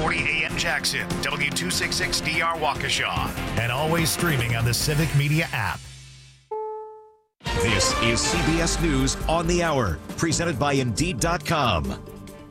540 AM Jackson, W266DR Waukesha, and always streaming on the Civic Media app. This is CBS News on the Hour, presented by Indeed.com.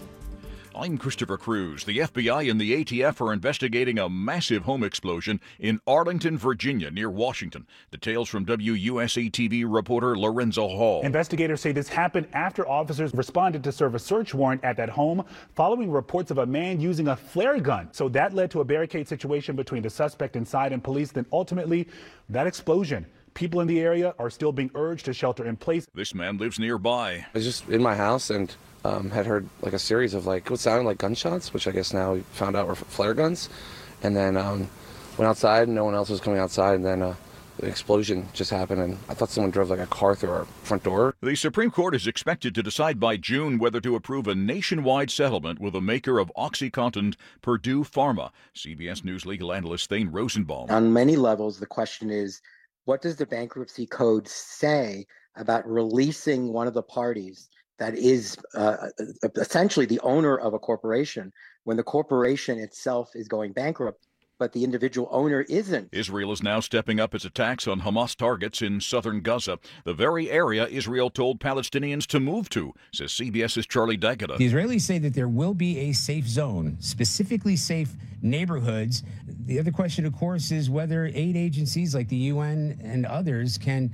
I'm Christopher Cruz. The FBI and the ATF are investigating a massive home explosion in Arlington, Virginia, near Washington. Details from WUSA-TV reporter Lorenzo Hall. Investigators say this happened after officers responded to serve a search warrant at that home following reports of a man using a flare gun. So that led to a barricade situation between the suspect inside and police. Then ultimately, that explosion. People in the area are still being urged to shelter in place. This man lives nearby. I was just in my house and had heard like a series of what sounded like gunshots, which I guess now we found out were flare guns. And then went outside, and no one else was coming outside, and then the explosion just happened, and I thought someone drove a car through our front door. The Supreme Court is expected to decide by June whether to approve a nationwide settlement with the maker of OxyContin, Purdue Pharma. CBS News legal analyst Thane Rosenbaum. On many levels, the question is, what does the bankruptcy code say about releasing one of the parties that is essentially the owner of a corporation when the corporation itself is going bankrupt, but the individual owner isn't? Israel is now stepping up its attacks on Hamas targets in southern Gaza, the very area Israel told Palestinians to move to, says CBS's Charlie D'Agata. The Israelis say that there will be a safe zone, specifically safe neighborhoods. The other question, of course, is whether aid agencies like the UN and others can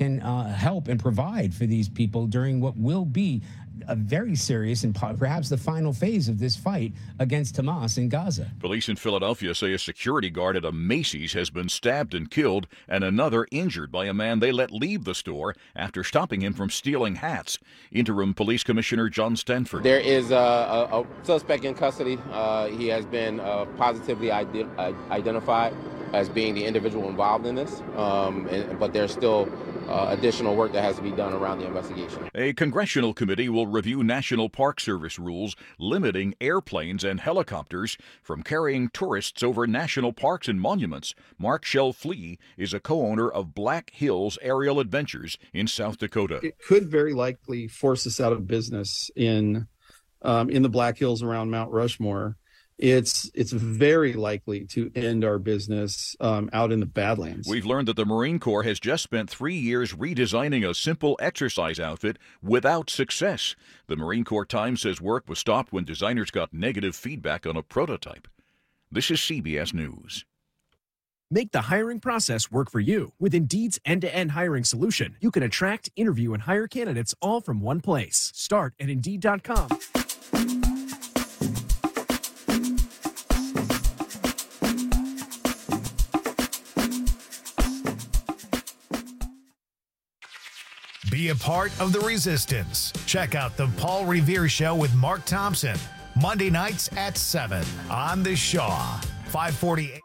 help and provide for these people during what will be a very serious and perhaps the final phase of this fight against Hamas in Gaza. Police in Philadelphia say a security guard at a Macy's has been stabbed and killed, and another injured by a man they let leave the store after stopping him from stealing hats. Interim Police Commissioner John Stanford. There is a suspect in custody. He has been positively identified as being the individual involved in this, but there's still additional work that has to be done around the investigation. A congressional committee will review National Park Service rules limiting airplanes and helicopters from carrying tourists over national parks and monuments. Mark Shell-Flee is a co-owner of Black Hills Aerial Adventures in South Dakota. It could very likely force us out of business in the Black Hills around Mount Rushmore. It's very likely to end our business out in the Badlands. We've learned that the Marine Corps has just spent 3 years redesigning a simple exercise outfit without success. The Marine Corps Times says work was stopped when designers got negative feedback on a prototype. This is CBS News. Make the hiring process work for you. With Indeed's end-to-end hiring solution, you can attract, interview, and hire candidates all from one place. Start at Indeed.com. Be a part of the resistance. Check out the Paul Revere Show with Mark Thompson, Monday nights at 7 on the Shaw, 540.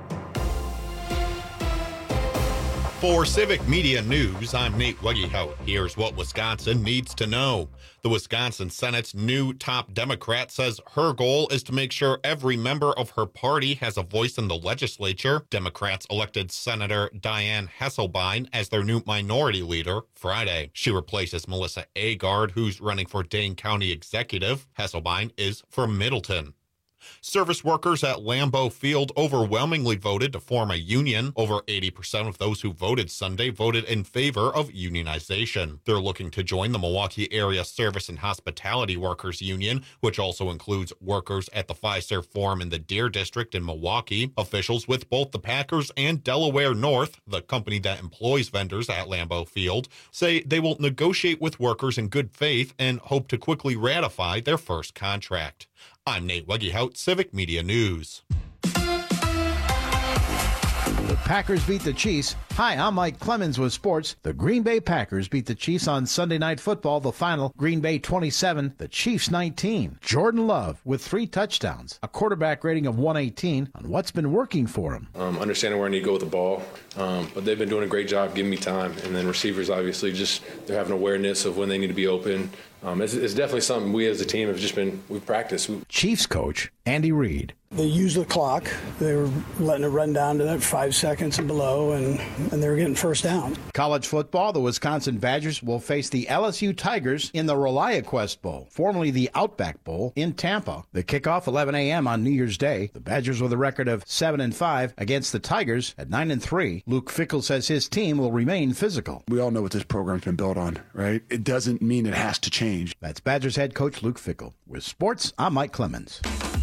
For Civic Media News, I'm Nate Weggehout. Here's what Wisconsin needs to know. The Wisconsin Senate's new top Democrat says her goal is to make sure every member of her party has a voice in the legislature. Democrats elected Senator Diane Hesselbein as their new minority leader Friday. She replaces Melissa Agard, who's running for Dane County Executive. Hesselbein is from Middleton. Service workers at Lambeau Field overwhelmingly voted to form a union. Over 80% of those who voted Sunday voted in favor of unionization. They're looking to join the Milwaukee Area Service and Hospitality Workers Union, which also includes workers at the Fiserv Forum in the Deer District in Milwaukee. Officials with both the Packers and Delaware North, the company that employs vendors at Lambeau Field, say they will negotiate with workers in good faith and hope to quickly ratify their first contract. I'm Nate Weggehout, Civic Media News. The Packers beat the Chiefs. Hi, I'm Mike Clemens with sports. The Green Bay Packers beat the Chiefs on Sunday Night Football. The final, Green Bay 27, the Chiefs 19. Jordan Love with 3 touchdowns, a quarterback rating of 118 on what's been working for him. Understanding where I need to go with the ball, but they've been doing a great job giving me time. And then receivers, obviously, just they're having awareness of when they need to be open. It's definitely something we as a team have we've practiced. Chiefs coach Andy Reid. They used the clock. They were letting it run down to that 5 seconds and below, and they were getting first down. College football, the Wisconsin Badgers will face the LSU Tigers in the ReliaQuest Bowl, formerly the Outback Bowl, in Tampa. The kickoff 11 a.m. on New Year's Day. The Badgers with a record of 7-5 against the Tigers at 9-3. Luke Fickell says his team will remain physical. We all know what this program's been built on, right? It doesn't mean it has to change. That's Badgers head coach Luke Fickell. With sports, I'm Mike Clemens.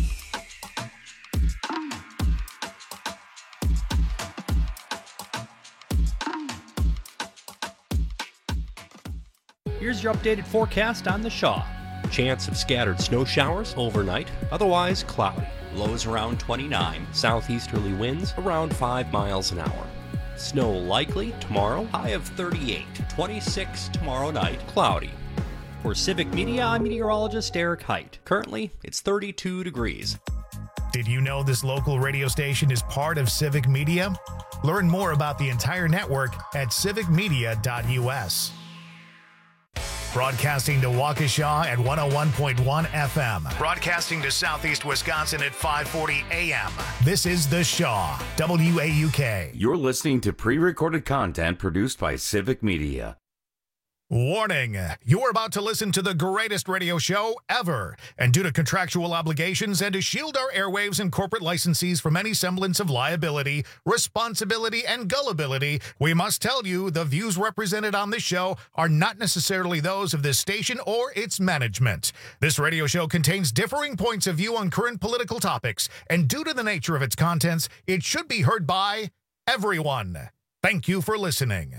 Here's your updated forecast on the Shaw. Chance of scattered snow showers overnight, otherwise cloudy. Lows around 29, southeasterly winds around 5 miles an hour. Snow likely tomorrow, high of 38, 26 tomorrow night, cloudy. For Civic Media, I'm meteorologist Eric Height. Currently, it's 32 degrees. Did you know this local radio station is part of Civic Media? Learn more about the entire network at civicmedia.us. Broadcasting to Waukesha at 101.1 FM. Broadcasting to Southeast Wisconsin at 540 AM. This is The Shaw, WAUK. You're listening to pre-recorded content produced by Civic Media. Warning, you're about to listen to the greatest radio show ever. And due to contractual obligations and to shield our airwaves and corporate licensees from any semblance of liability, responsibility, and gullibility, we must tell you the views represented on this show are not necessarily those of this station or its management. This radio show contains differing points of view on current political topics, and due to the nature of its contents, it should be heard by everyone. Thank you for listening.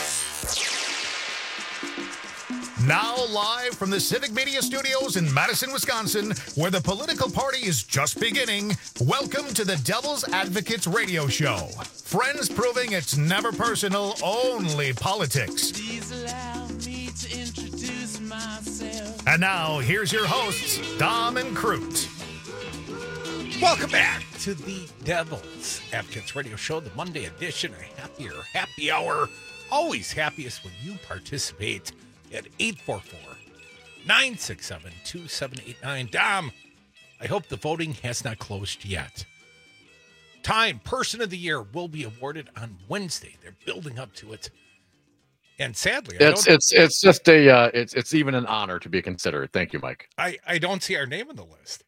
Now live from the Civic Media Studios in Madison, Wisconsin, where the political party is just beginning, welcome to the Devil's Advocates Radio Show. Friends proving it's never personal, only politics. Please allow me to introduce myself. And now, here's your hosts, Dom and Crute. Welcome back to the Devil's Advocates Radio Show, the Monday edition, a happier happy hour. Always happiest when you participate at 844-967-2789. Dom, I hope the voting has not closed yet. Time Person of the Year will be awarded on Wednesday. They're building up to it. And sadly, it's even an honor to be considered. Thank you, Mike. I don't see our name on the list.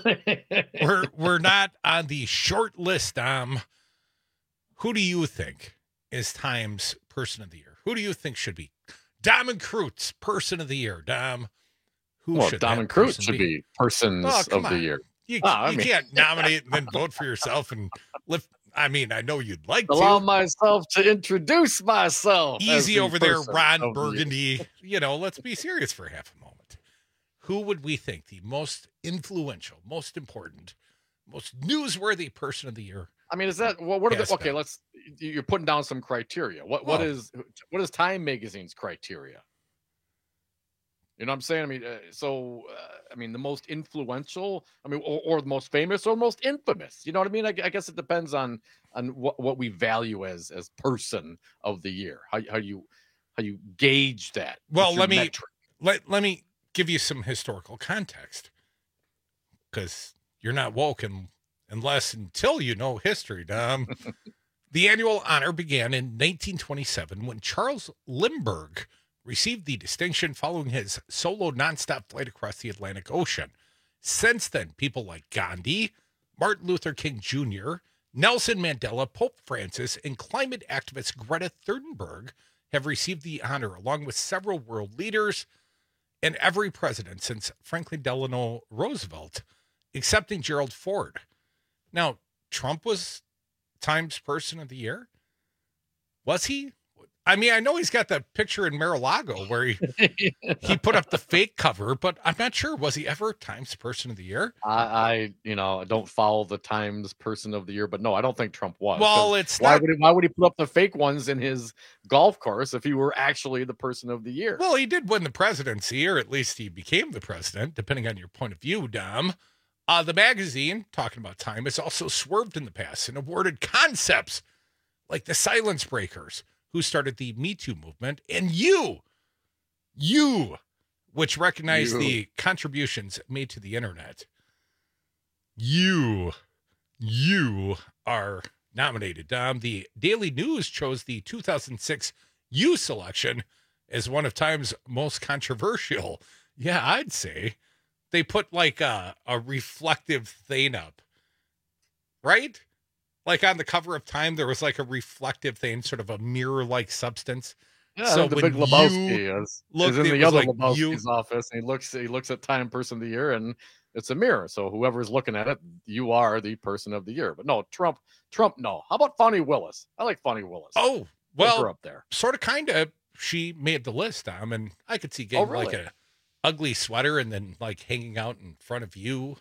We're not on the short list, Dom. Who do you think is Time's Person of the Year? Who do you think should be Dom and Crute's Person of the Year? Dom, Dom and Crute should be Persons of the Year. You can't nominate and then vote for yourself and lift. I mean, I know you'd like to. Allow myself to introduce myself. Easy over there, Ron Burgundy. Let's be serious for half a moment. Who would we think the most influential, most important, most newsworthy Person of the Year? I mean, is that what are the okay? You're putting down some criteria. What is Time Magazine's criteria? You know what I'm saying? I mean, the most influential. I mean, or the most famous, or most infamous. You know what I mean? I guess it depends on what we value as Person of the Year. How you gauge that? Well, let me give you some historical context, because you're not woke until you know history, Dom. The annual honor began in 1927 when Charles Lindbergh received the distinction following his solo nonstop flight across the Atlantic Ocean. Since then, people like Gandhi, Martin Luther King Jr., Nelson Mandela, Pope Francis, and climate activist Greta Thunberg have received the honor, along with several world leaders and every president since Franklin Delano Roosevelt, excepting Gerald Ford. Now, Trump was Time's Person of the Year. Was he? I mean, I know he's got that picture in Mar-a-Lago where he put up the fake cover, but I'm not sure. Was he ever Time's Person of the Year? I don't follow the Times Person of the Year, but no, I don't think Trump was. Well, why would he put up the fake ones in his golf course if he were actually the Person of the Year? Well, he did win the presidency, or at least he became the president, depending on your point of view, Dom. The magazine, talking about Time, has also swerved in the past and awarded concepts like the Silence Breakers, who started the Me Too movement, and you, which recognized the contributions made to the internet. You you are nominated. The Daily News chose the 2006 You selection as one of Time's most controversial. Yeah, I'd say. They put like a reflective thing up, right? Like on the cover of Time, there was like a reflective thing, sort of a mirror-like substance. Yeah, so the when big Lebowski is in the other like Lebowski's office, and he looks at Time Person of the Year, and it's a mirror. So whoever's looking at it, you are the person of the year. But no, Trump, no. How about Fonnie Willis? I like Fonnie Willis. Oh, Put well, her up there. sort of, kind of. She made the list, Tom, and I could see getting really? like a ugly sweater and then like hanging out in front of you,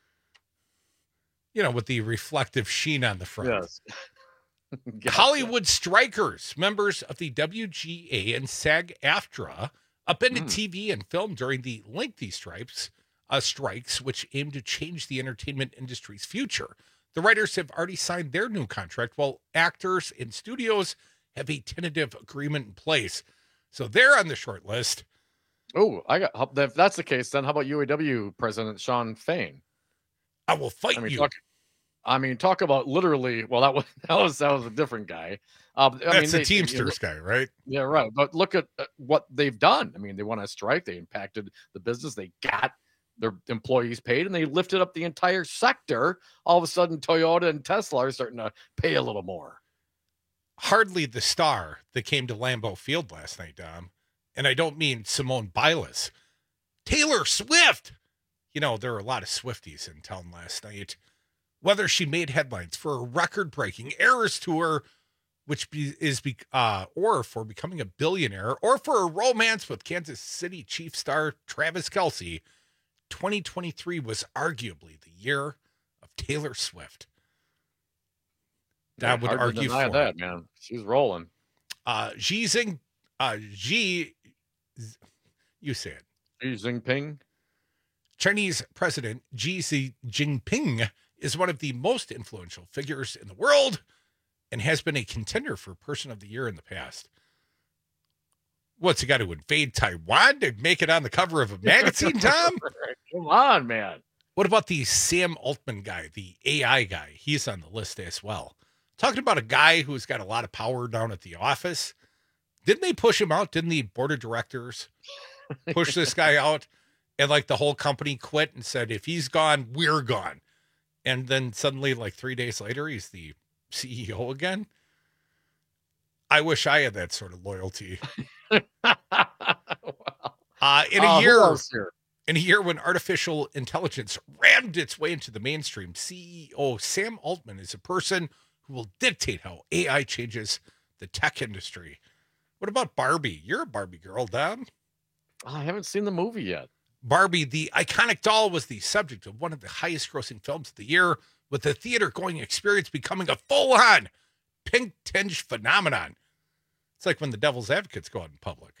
with the reflective sheen on the front. Yes. Gotcha. Hollywood strikers, members of the WGA and SAG-AFTRA, upended TV and film during the lengthy strikes, which aim to change the entertainment industry's future. The writers have already signed their new contract, while actors and studios have a tentative agreement in place. So they're on the short list. Oh, if that's the case, then how about UAW President Sean Fain? I will fight you. Talk about literally. Well, that was a different guy. That's the Teamsters guy, right? Yeah, right. But look at what they've done. I mean, they went on strike. They impacted the business. They got their employees paid, and they lifted up the entire sector. All of a sudden, Toyota and Tesla are starting to pay a little more. Hardly the star that came to Lambeau Field last night, Dom. And I don't mean Simone Biles. Taylor Swift. There were a lot of Swifties in town last night. Whether she made headlines for a record-breaking Eras tour, or for becoming a billionaire, or for a romance with Kansas City Chiefs star Travis Kelce, 2023 was arguably the year of Taylor Swift. That would argue for that, man. She's rolling. You say it. Xi Jinping. Chinese President Xi Jinping is one of the most influential figures in the world and has been a contender for Person of the Year in the past. What's he got to invade Taiwan to make it on the cover of a magazine, Tom? Come on, man. What about the Sam Altman guy, the AI guy? He's on the list as well. Talking about a guy who's got a lot of power down at the office. Didn't they push him out? Didn't the board of directors push this guy out? And like the whole company quit and said, if he's gone, we're gone. And then suddenly, like 3 days later, he's the CEO again. I wish I had that sort of loyalty. In a year when artificial intelligence rammed its way into the mainstream, CEO Sam Altman is a person who will dictate how AI changes the tech industry. What about Barbie? You're a Barbie girl, Dom. I haven't seen the movie yet. Barbie, the iconic doll, was the subject of one of the highest grossing films of the year, with the theater-going experience becoming a full-on pink-tinged phenomenon. It's like when the devil's advocates go out in public.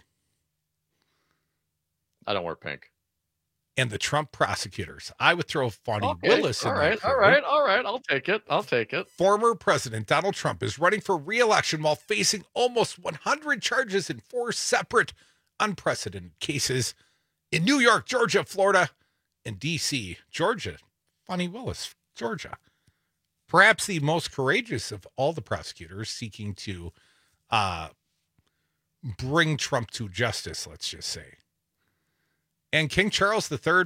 I don't wear pink. And the Trump prosecutors. I would throw Fonnie Willis in there. All right. I'll take it. Former President Donald Trump is running for re-election while facing almost 100 charges in 4 separate unprecedented cases in New York, Georgia, Florida, and D.C. Georgia. Fonnie Willis, Georgia. Perhaps the most courageous of all the prosecutors seeking to bring Trump to justice, let's just say. And King Charles III,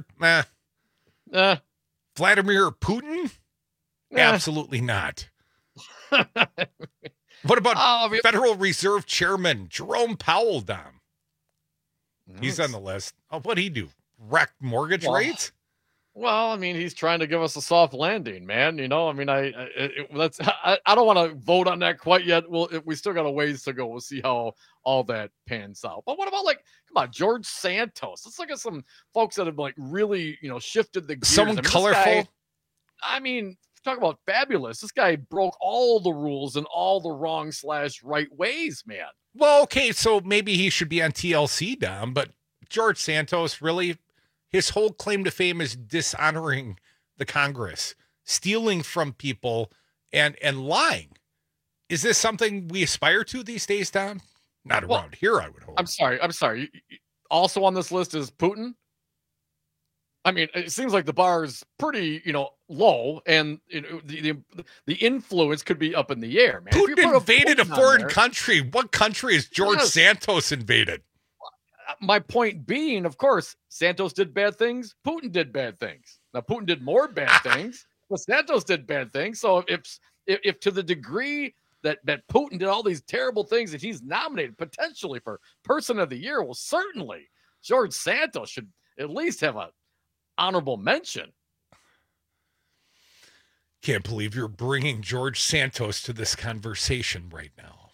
Vladimir Putin? Absolutely not. What about Federal Reserve Chairman Jerome Powell, Dom? He's on the list. Oh, what'd he do? Wreck mortgage rates? Well, I mean, he's trying to give us a soft landing, man. I mean, I don't want to vote on that quite yet. We still got a ways to go. We'll see how all that pans out. But what about, come on, George Santos? Let's look at some folks that have really, shifted the gears. Someone colorful. Talk about fabulous. This guy broke all the rules in all the wrong / right ways, man. Well, okay, so maybe he should be on TLC, Dom, but George Santos, really, his whole claim to fame is dishonoring the Congress, stealing from people, and lying. Is this something we aspire to these days, Dom? Not around here, I would hope. I'm sorry. Also on this list is Putin. I mean, it seems like the bar is pretty, low, and the influence could be up in the air, man. Putin invaded a foreign country. What country has George Santos invaded? My point being, of course, Santos did bad things. Putin did bad things. Now, Putin did more bad things, but Santos did bad things. So if to the degree that Putin did all these terrible things that he's nominated potentially for Person of the Year, well, certainly George Santos should at least have an honorable mention. Can't believe you're bringing George Santos to this conversation right now.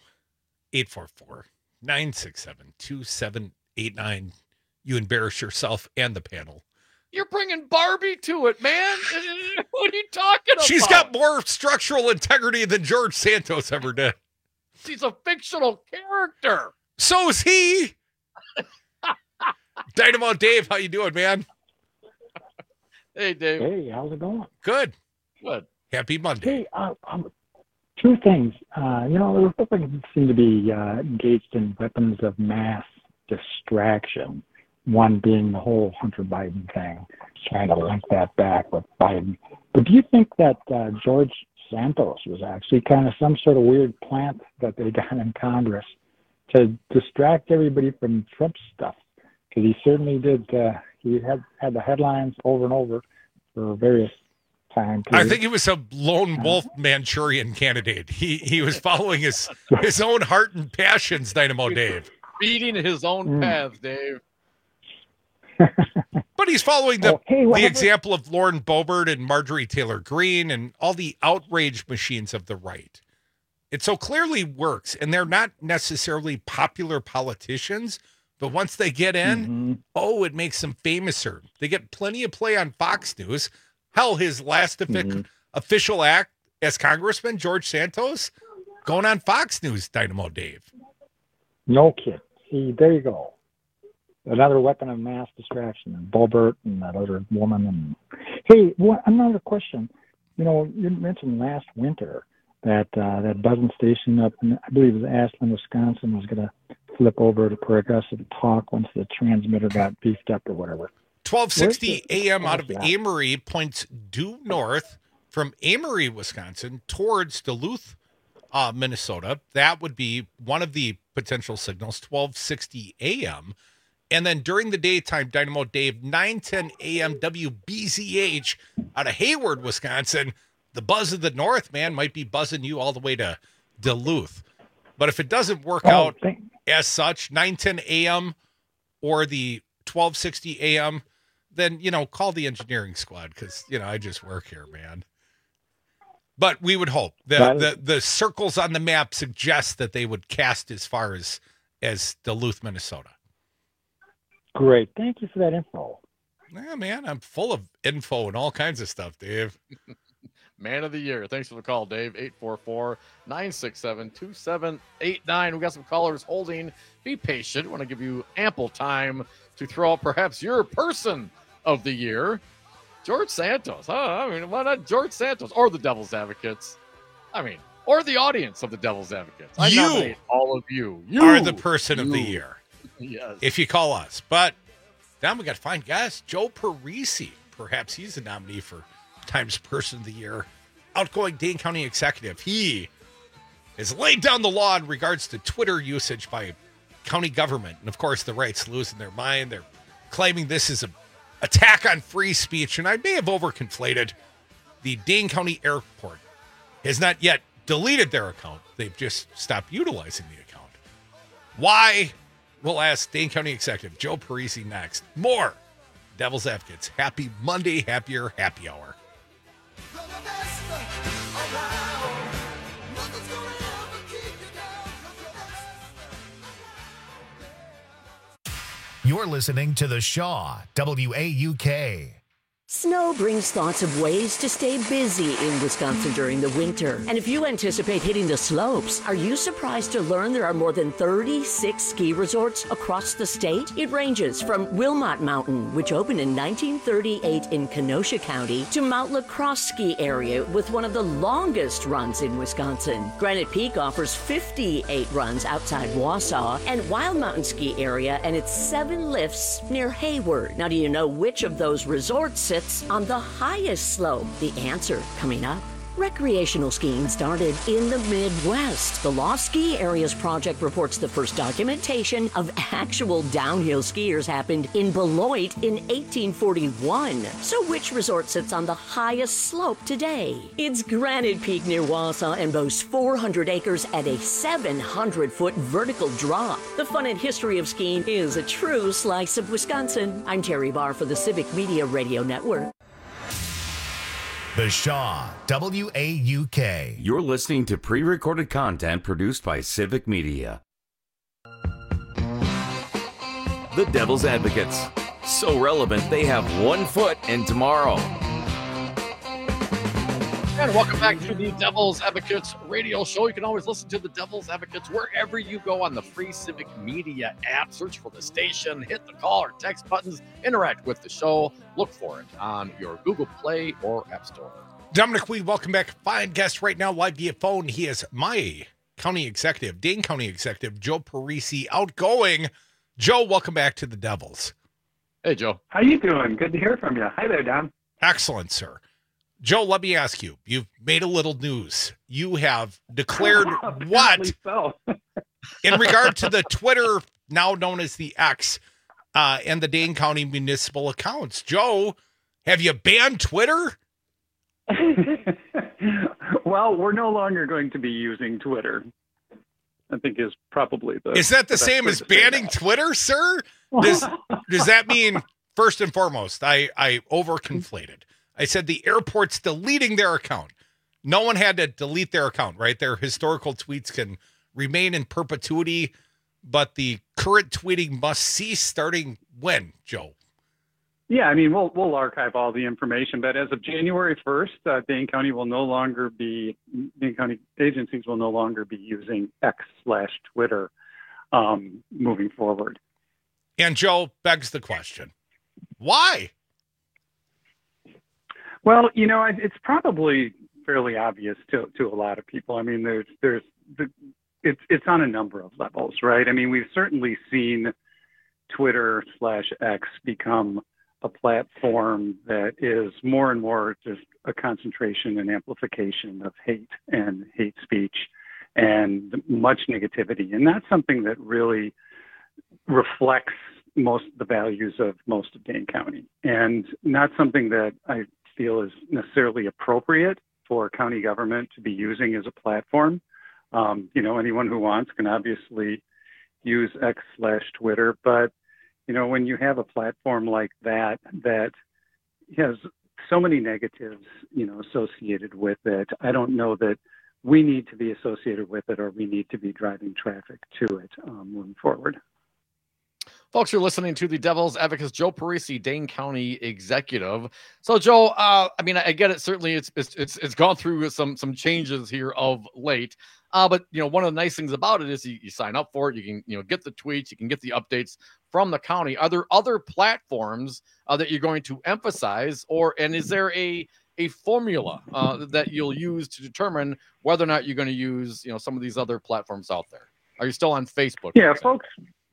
844-967-2789. You embarrass yourself and the panel. You're bringing Barbie to it, man. What are you talking about? She's got more structural integrity than George Santos ever did. She's a fictional character. So's he. Dynamo Dave, how you doing, man? Hey, Dave. Hey, how's it going? Good. Good. Happy Monday. Hey, two things. The Republicans seem to be engaged in weapons of mass distraction. One being the whole Hunter Biden thing, trying to link that back with Biden. But do you think that George Santos was actually kind of some sort of weird plant that they got in Congress to distract everybody from Trump stuff? Because he certainly did. He had the headlines over and over for various time periods. I think he was a lone wolf Manchurian candidate. He was following his own heart and passions, Dynamo Dave. Beating his own path, Dave. But he's following the example of Lauren Boebert and Marjorie Taylor Greene and all the outrage machines of the right. It so clearly works, and they're not necessarily popular politicians, but once they get in, it makes them famouser. They get plenty of play on Fox News. Hell, his last official act as Congressman, George Santos, going on Fox News, Dynamo Dave. No kid. See, there you go. Another weapon of mass distraction, and Boebert and that other woman. And hey, another question. You mentioned last winter that that buzzing station up in, I believe it was Ashland, Wisconsin, was going to flip over to progressive talk once the transmitter got beefed up or whatever. 1260 AM out of Amory points due north from Amory, Wisconsin, towards Duluth, Minnesota. That would be one of the potential signals, 1260 AM. And then during the daytime, Dynamo Dave, 910 AM WBZH out of Hayward, Wisconsin. The buzz of the north, man, might be buzzing you all the way to Duluth. But if it doesn't work out as such, 910 AM or the 1260 AM, then, call the engineering squad because, I just work here, man. But we would hope that the circles on the map suggest that they would cast as far as Duluth, Minnesota. Great. Thank you for that info. Yeah, man, I'm full of info and all kinds of stuff, Dave. Man of the Year. Thanks for the call, Dave. 844-967-2789. We got some callers holding. Be patient. Want to give you ample time to throw out perhaps your Person of the Year. George Santos. Why not George Santos or the Devil's Advocates? Or the audience of the Devil's Advocates. I nominate all of you. You are the Person of the Year. Yes. If you call us. But now we got to find guys. Joe Parisi. Perhaps he's a nominee for Times Person of the Year. Outgoing Dane County executive. He has laid down the law in regards to Twitter usage by county government. And, of course, the right's losing their mind. They're claiming this is an attack on free speech. And I may have overconflated. The Dane County Airport has not yet deleted their account. They've just stopped utilizing the account. Why? We'll ask Dane County Executive Joe Parisi next. More Devil's Advocates. Happy Monday, happier, happy hour. You're listening to The Shaw, WAUK. Snow brings thoughts of ways to stay busy in Wisconsin during the winter. And if you anticipate hitting the slopes, are you surprised to learn there are more than 36 ski resorts across the state? It ranges from Wilmot Mountain, which opened in 1938 in Kenosha County, to Mount La Crosse ski area with one of the longest runs in Wisconsin. Granite Peak offers 58 runs outside Wausau, and Wild Mountain Ski Area and its 7 lifts near Hayward. Now, do you know which of those resorts sit sits on the highest slope? The answer coming up. Recreational skiing started in the Midwest. The Lost Ski Areas Project reports the first documentation of actual downhill skiers happened in Beloit in 1841. So which resort sits on the highest slope today? It's Granite Peak near Wausau and boasts 400 acres at a 700-foot vertical drop. The fun and history of skiing is a true slice of Wisconsin. I'm Terry Barr for the Civic Media Radio Network. The Shaw, WAUK. You're listening to pre-recorded content produced by Civic Media. The Devil's Advocates. So relevant, they have 1 foot in tomorrow. And welcome back to the Devil's Advocates radio show. You can always listen to the Devil's Advocates wherever you go on the free Civic Media app. Search for the station, hit the call or text buttons, interact with the show. Look for it on your Google Play or App Store. Dominic Weed, welcome back. Fine guest right now live via phone. He is my county executive, Dane County Executive, Joe Parisi, outgoing. Joe, welcome back to the Devils. Hey, Joe. How you doing? Good to hear from you. Hi there, Don. Excellent, sir. Joe, let me ask you, you've made a little news. You have declared what so. in regard to the Twitter, now known as the X, and the Dane County municipal accounts. Joe, have you banned Twitter? Well, we're no longer going to be using Twitter, I think is probably the... Is that the same as banning Twitter, sir? Does that mean, first and foremost, I overconflated. I said the airport's deleting their account. No one had to delete their account, right? Their historical tweets can remain in perpetuity, but the current tweeting must cease starting when, Joe? Yeah, I mean, we'll archive all the information, but as of January 1st, Dane County agencies will no longer be using X/Twitter moving forward. And Joe begs the question, why? Well, it's probably fairly obvious to a lot of people. I mean, it's on a number of levels, right? I mean, we've certainly seen Twitter/X become a platform that is more and more just a concentration and amplification of hate and hate speech and much negativity. And that's something that really reflects the values of most of Dane County, and not something that I feel is necessarily appropriate for county government to be using as a platform. Anyone who wants can obviously use X/Twitter, but when you have a platform like that has so many negatives, associated with it, I don't know that we need to be associated with it or we need to be driving traffic to it moving forward. Folks, you're listening to the Devil's Advocates, Joe Parisi, Dane County Executive. So, Joe, I get it. Certainly, it's gone through some changes here of late. But one of the nice things about it is you sign up for it. You can get the tweets, you can get the updates from the county. Are there other platforms that you're going to emphasize, and is there a formula that you'll use to determine whether or not you're going to use some of these other platforms out there? Are you still on Facebook? Yeah, folks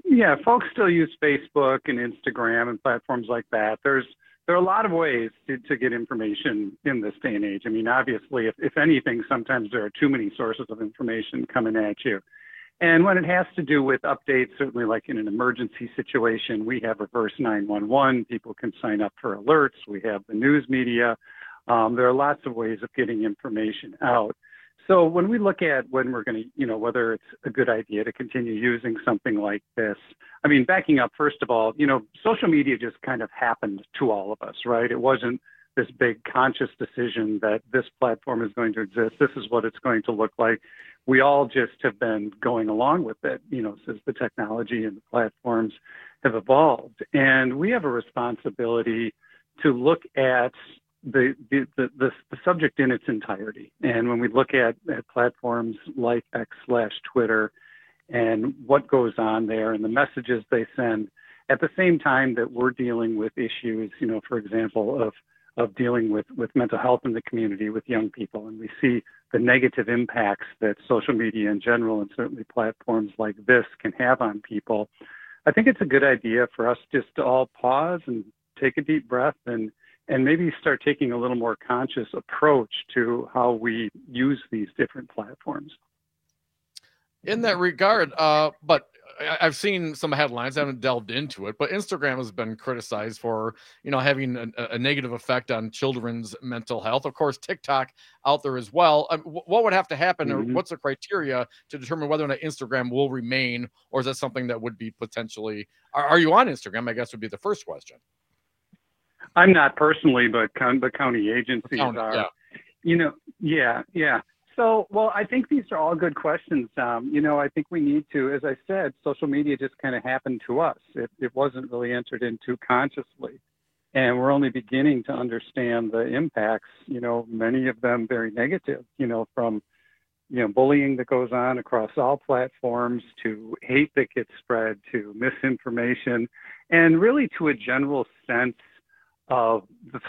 still use Facebook and Instagram and platforms like that. There are a lot of ways to get information in this day and age. I mean, obviously, if anything, sometimes there are too many sources of information coming at you. And when it has to do with updates, certainly like in an emergency situation, we have reverse 911. People can sign up for alerts. We have the news media. There are lots of ways of getting information out. So when we look at when we're going to, whether it's a good idea to continue using something like this, I mean, backing up, first of all, social media just kind of happened to all of us, right? It wasn't this big conscious decision that this platform is going to exist. This is what it's going to look like. We all just have been going along with it, since the technology and the platforms have evolved. And we have a responsibility to look at the subject in its entirety. And when we look at platforms like X/Twitter and what goes on there and the messages they send, at the same time that we're dealing with issues, for example, of dealing with mental health in the community with young people, and we see the negative impacts that social media in general and certainly platforms like this can have on people, I think it's a good idea for us just to all pause and take a deep breath and and maybe start taking a little more conscious approach to how we use these different platforms. In that regard, but I've seen some headlines, I haven't delved into it, but Instagram has been criticized for, having a negative effect on children's mental health. Of course, TikTok out there as well. What would have to happen, or what's the criteria to determine whether or not Instagram will remain, or is that something that would be potentially, are you on Instagram, I guess would be the first question. I'm not personally, but county agencies are. Yeah. So, well, I think these are all good questions. I think we need to, as I said, social media just kind of happened to us. It wasn't really entered into consciously. And we're only beginning to understand the impacts, many of them very negative, from, bullying that goes on across all platforms, to hate that gets spread, to misinformation, and really to a general sense of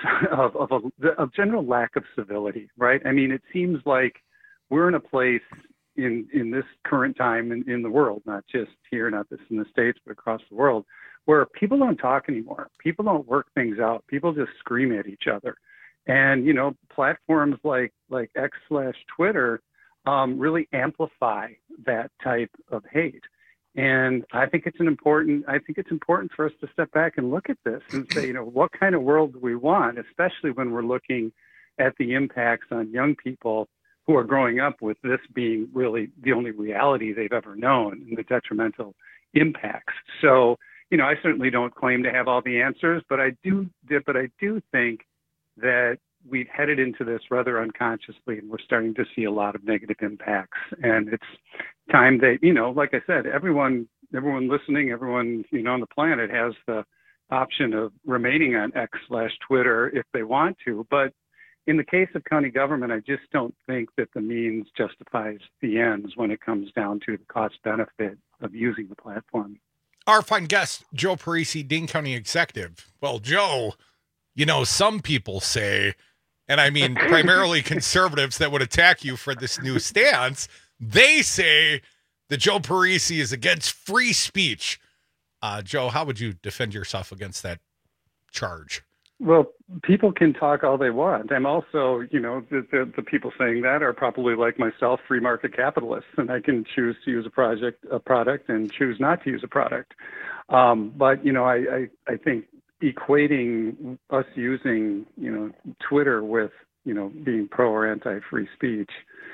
general lack of civility, right? I mean, it seems like we're in a place in this current time in the world, not just here, not just in the States, but across the world, where people don't talk anymore. People don't work things out. People just scream at each other. And, platforms like X/Twitter really amplify that type of hate. And I think it's important for us to step back and look at this and say, what kind of world do we want, especially when we're looking at the impacts on young people who are growing up with this being really the only reality they've ever known, and the detrimental impacts. So, I certainly don't claim to have all the answers, but I do think that we've headed into this rather unconsciously, and we're starting to see a lot of negative impacts. And it's time that, like I said, everyone listening, everyone, on the planet has the option of remaining on X/Twitter if they want to. But in the case of county government, I just don't think that the means justifies the ends when it comes down to the cost benefit of using the platform. Our fine guest, Joe Parisi, Dane County Executive. Well, Joe, some people say, and I mean primarily conservatives that would attack you for this new stance, they say that Joe Parisi is against free speech. Joe, how would you defend yourself against that charge? Well, people can talk all they want. I'm also, the people saying that are probably like myself, free market capitalists, and I can choose to use a product and choose not to use a product. But, I think equating us using, Twitter with, being pro or anti-free speech,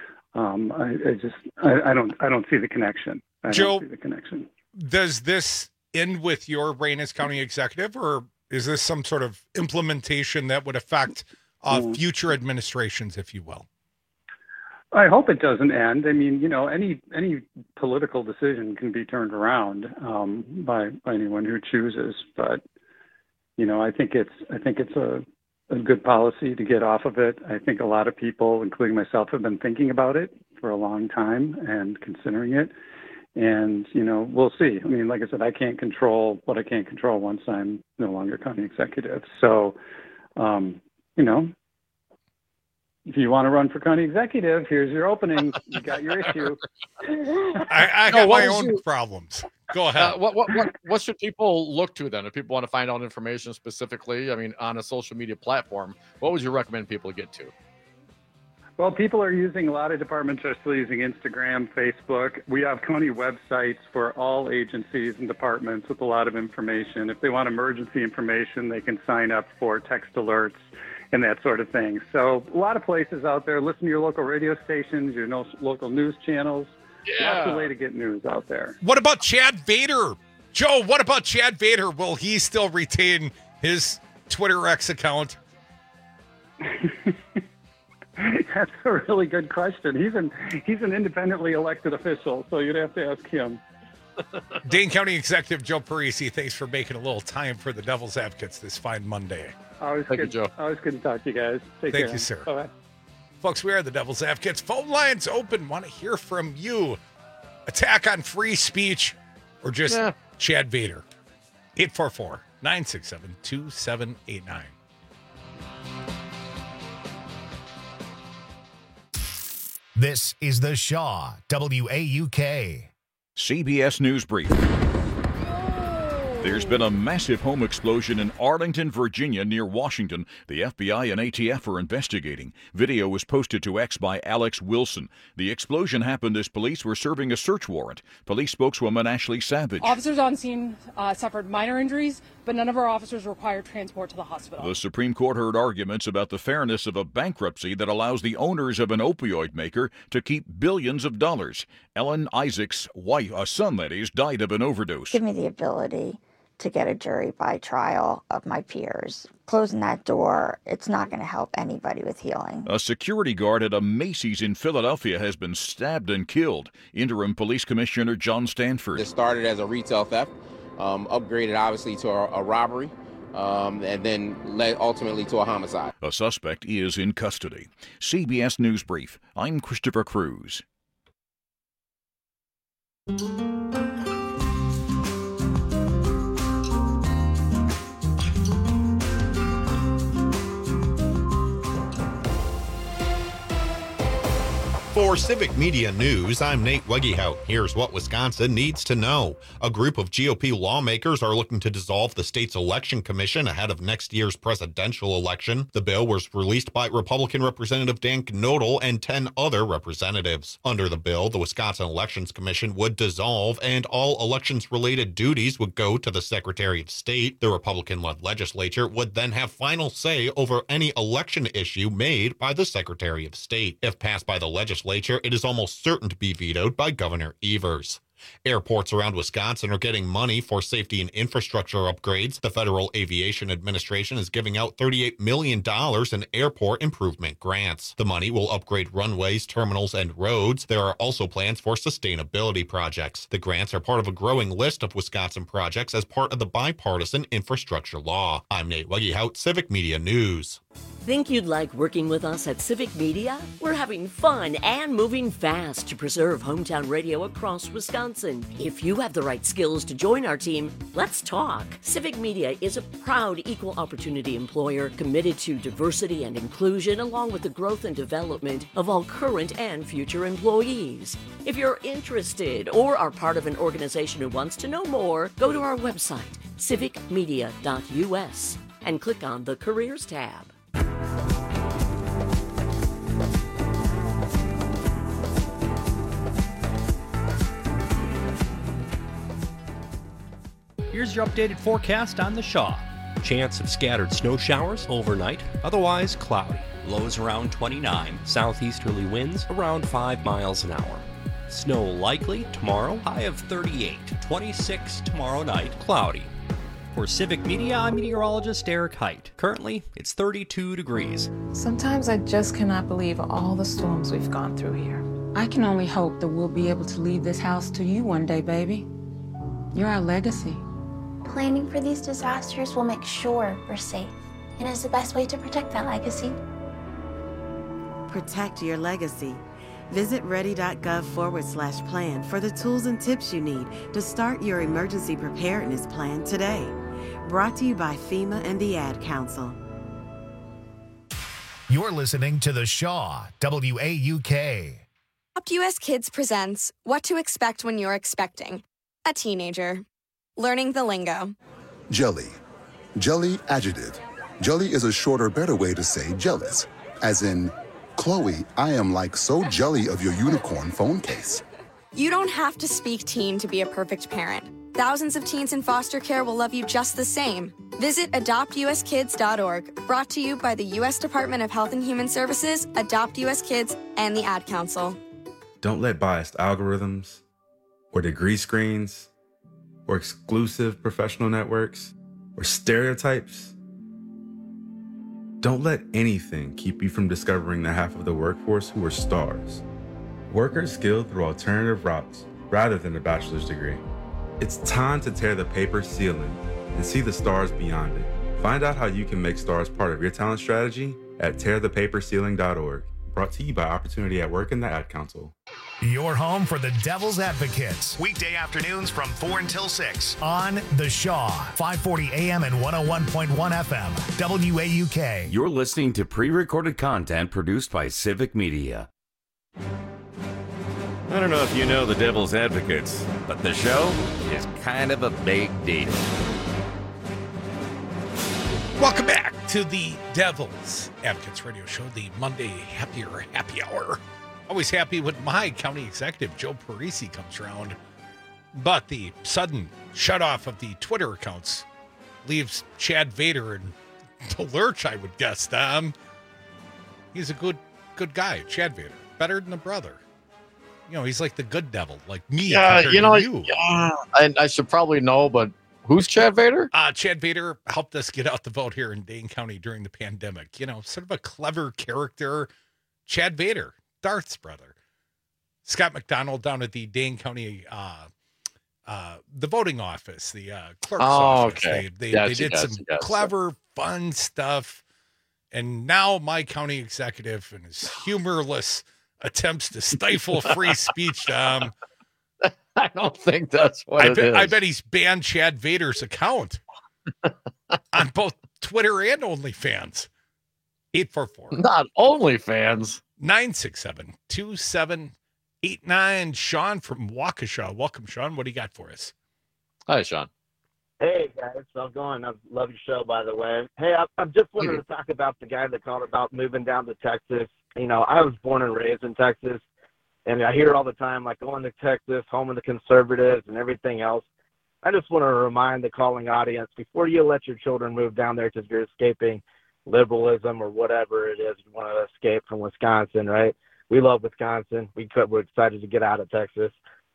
I don't see the connection. Joe, does this end with your reign as county executive, or is this some sort of implementation that would affect future administrations, if you will? I hope it doesn't end. I mean, any political decision can be turned around by anyone who chooses. But I think it's a good policy to get off of it. I think a lot of people, including myself, have been thinking about it for a long time and considering it. And, we'll see. I mean, like I said, I can't control what I can't control once I'm no longer county executive. So, if you want to run for county executive, here's your opening. You got your issue. I got my own problems. Go ahead. What should people look to then? If people want to find out information specifically, on a social media platform, what would you recommend people get to? Well, people are using, a lot of departments are still using Instagram, Facebook. We have county websites for all agencies and departments with a lot of information. If they want emergency information, they can sign up for text alerts and that sort of thing. So a lot of places out there. Listen to your local radio stations, your local news channels. Yeah. That's the way to get news out there. What about Chad Vader? Joe, what about Chad Vader? Will he still retain his Twitter X account? That's a really good question. He's an independently elected official, so you'd have to ask him. Dane County Executive Joe Parisi, thanks for making a little time for the Devil's Advocates this fine Monday. Always good to talk to you guys. Take care. Thank you, sir. Bye-bye. Folks, we are the Devil's Advocates. Phone lines open. Want to hear from you. Attack on free speech or just Chad Vader. 844-967-2789. This is the Shaw, WAUK. CBS News Brief. There's been a massive home explosion in Arlington, Virginia, near Washington. The FBI and ATF are investigating. Video was posted to X by Alex Wilson. The explosion happened as police were serving a search warrant. Police spokeswoman Ashley Savage. Officers on scene suffered minor injuries, but none of our officers required transport to the hospital. The Supreme Court heard arguments about the fairness of a bankruptcy that allows the owners of an opioid maker to keep billions of dollars. Ellen Isaac's wife, son that is, died of an overdose. Give me the ability to get a jury by trial of my peers. Closing that door, it's not going to help anybody with healing. A security guard at a Macy's in Philadelphia has been stabbed and killed. Interim Police Commissioner John Stanford. It started as a retail theft, upgraded obviously to a robbery, and then led ultimately to a homicide. A suspect is in custody. CBS News Brief. I'm Christopher Cruz. For Civic Media News, I'm Nate Wegehout. Here's what Wisconsin needs to know. A group of GOP lawmakers are looking to dissolve the state's election commission ahead of next year's presidential election. The bill was released by Republican Representative Dan Knodel and 10 other representatives. Under the bill, the Wisconsin Elections Commission would dissolve and all elections-related duties would go to the Secretary of State. The Republican-led legislature would then have final say over any election issue made by the Secretary of State. If passed by the legislature, it is almost certain to be vetoed by Governor Evers. Airports around Wisconsin are getting money for safety and infrastructure upgrades. The Federal Aviation Administration is giving out $38 million in airport improvement grants. The money will upgrade runways, terminals, and roads. There are also plans for sustainability projects. The grants are part of a growing list of Wisconsin projects as part of the bipartisan infrastructure law. I'm Nate Wegehout, Civic Media News. Think you'd like working with us at Civic Media? We're having fun and moving fast to preserve hometown radio across Wisconsin. If you have the right skills to join our team, let's talk. Civic Media is a proud equal opportunity employer committed to diversity and inclusion along with the growth and development of all current and future employees. If you're interested or are part of an organization who wants to know more, go to our website, civicmedia.us, and click on the Careers tab. Here's your updated forecast on the Shaw. Chance of scattered snow showers overnight, otherwise cloudy. Lows around 29, southeasterly winds around 5 miles an hour. Snow likely tomorrow, high of 38, 26 tomorrow night, cloudy. For Civic Media, I'm meteorologist Eric Height. Currently, it's 32 degrees. Sometimes I just cannot believe all the storms we've gone through here. I can only hope that we'll be able to leave this house to you one day, baby. You're our legacy. Planning for these disasters will make sure we're safe and is the best way to protect that legacy. Protect your legacy. Visit ready.gov/plan for the tools and tips you need to start your emergency preparedness plan today. Brought to you by FEMA and the Ad Council. You're listening to The Shaw, WAUK. Adopt US Kids presents What to Expect When You're Expecting a Teenager. Learning the lingo. Jelly. Jelly adjective. Jelly is a shorter, better way to say jealous. As in, Chloe, I am like so jelly of your unicorn phone case. You don't have to speak teen to be a perfect parent. Thousands of teens in foster care will love you just the same. Visit adoptuskids.org, brought to you by the U.S. Department of Health and Human Services, Adopt US Kids, and the Ad Council. Don't let biased algorithms or degree screens or exclusive professional networks or stereotypes. Don't let anything keep you from discovering the half of the workforce who are stars. Workers skilled through alternative routes rather than a bachelor's degree. It's time to tear the paper ceiling and see the stars beyond it. Find out how you can make stars part of your talent strategy at tearthepaperceiling.org. Brought to you by Opportunity at Work and the Ad Council. Your home for the Devil's Advocates. Weekday afternoons from 4 until 6 on The Shaw, 540 AM and 101.1 FM, WAUK. You're listening to pre-recorded content produced by Civic Media. I don't know if you know the Devil's Advocates, but the show is kind of a big deal. Welcome back to the Devil's Advocates Radio Show, the Monday Happy Hour. Always happy when my county executive, Joe Parisi, comes around. But the sudden shut-off of the Twitter accounts leaves Chad Vader in the lurch, I would guess. He's a good guy, Chad Vader. Better than a brother. You know, he's like the good devil, like me. Yeah, I should probably know, but who's Chad Vader? Chad Vader helped us get out the vote here in Dane County during the pandemic. You know, sort of a clever character. Chad Vader, Darth's brother. Scott McDonald down at the Dane County, the voting office, the clerk's office. Okay. They did some clever, fun stuff. And now my county executive and his humorless attempts to stifle free speech. I don't think that's what it is. I bet he's banned Chad Vader's account on both Twitter and OnlyFans. 844. Not OnlyFans. 967-2789. Sean from Waukesha. Welcome, Sean. What do you got for us? Hi, Sean. Hey, guys. How's it going? I love your show, by the way. Hey, I'm just wanted to talk about the guy that called about moving down to Texas. You know, I was born and raised in Texas, and I hear all the time, like, going to Texas, home of the conservatives and everything else. I just want to remind the calling audience, before you let your children move down there because you're escaping liberalism or whatever it is you want to escape from Wisconsin, right? We love Wisconsin. We're excited to get out of Texas.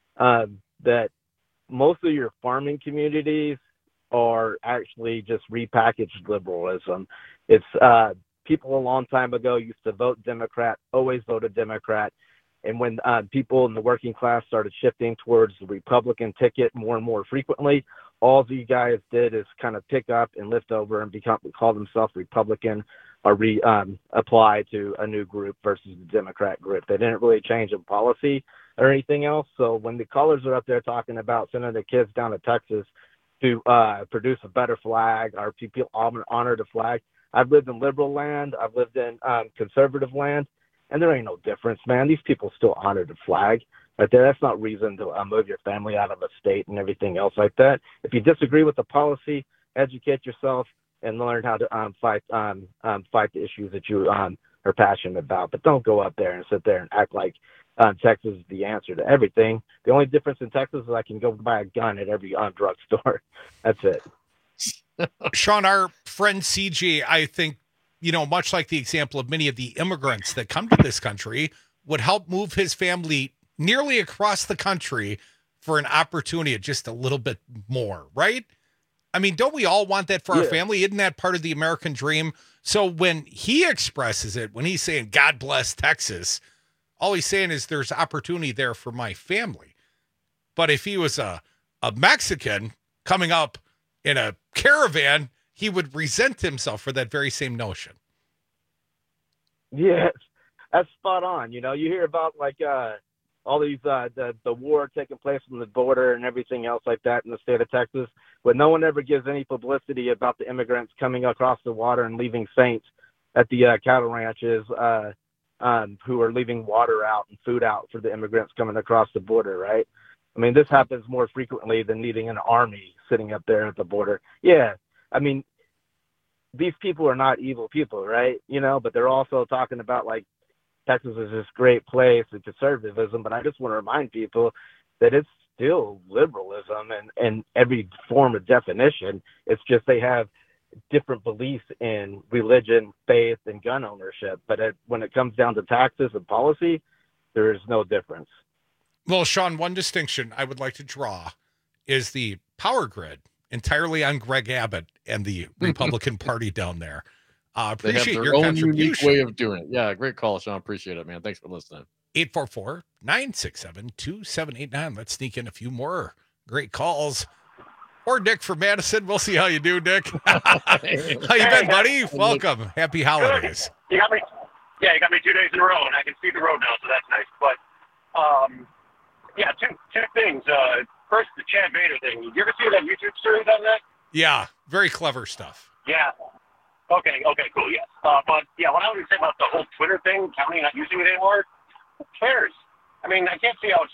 That most of your farming communities are actually just repackaged liberalism. It's people a long time ago used to vote Democrat, always voted Democrat. And when people in the working class started shifting towards the Republican ticket more and more frequently, all you guys did is kind of pick up and lift over and call themselves Republican or apply to a new group versus the Democrat group. They didn't really change in policy or anything else. So when the callers are up there talking about sending the kids down to Texas to produce a better flag or people honor the flag, I've lived in liberal land. I've lived in conservative land. And there ain't no difference, man. These people still honor the flag right there. That's not reason to move your family out of a state and everything else like that. If you disagree with the policy, educate yourself and learn how to fight the issues that you are passionate about. But don't go up there and sit there and act like Texas is the answer to everything. The only difference in Texas is I can go buy a gun at every drugstore. That's it. Sean, our friend CJ, I think, you know, much like the example of many of the immigrants that come to this country, would help move his family nearly across the country for an opportunity of just a little bit more, right? I mean, don't we all want that for our family? Isn't that part of the American dream? So when he expresses it, when he's saying, God bless Texas, all he's saying is there's opportunity there for my family. But if he was a Mexican coming up in a caravan, he would resent himself for that very same notion. Yes, that's spot on. You know, you hear about like all these the war taking place on the border and everything else like that in the state of Texas, but no one ever gives any publicity about the immigrants coming across the water and leaving saints at the cattle ranches who are leaving water out and food out for the immigrants coming across the border, right? I mean, this happens more frequently than needing an army sitting up there at the border. Yeah, I mean, these people are not evil people, right? You know, but they're also talking about like Texas is this great place and conservatism. But I just want to remind people that it's still liberalism and every form of definition. It's just they have different beliefs in religion, faith, and gun ownership. But when it comes down to taxes and policy, there is no difference. Well, Sean, one distinction I would like to draw is the power grid entirely on Greg Abbott and the Republican Party down there. Appreciate your contribution. Unique way of doing it. Yeah, great call, Sean. Appreciate it, man. Thanks for listening. 844-967-2789. Let's sneak in a few more great calls. Or Nick from Madison. We'll see how you do, Nick. How you been, buddy? Welcome. Happy holidays. You got me 2 days in a row, and I can see the road now, so that's nice. But, two things. First, the Chad Vader thing. Did you ever see that YouTube series on that? Yeah, very clever stuff. Yeah. Okay, cool, yes. But, yeah, what I would say about the whole Twitter thing, county not using it anymore, who cares? I mean, I can't see how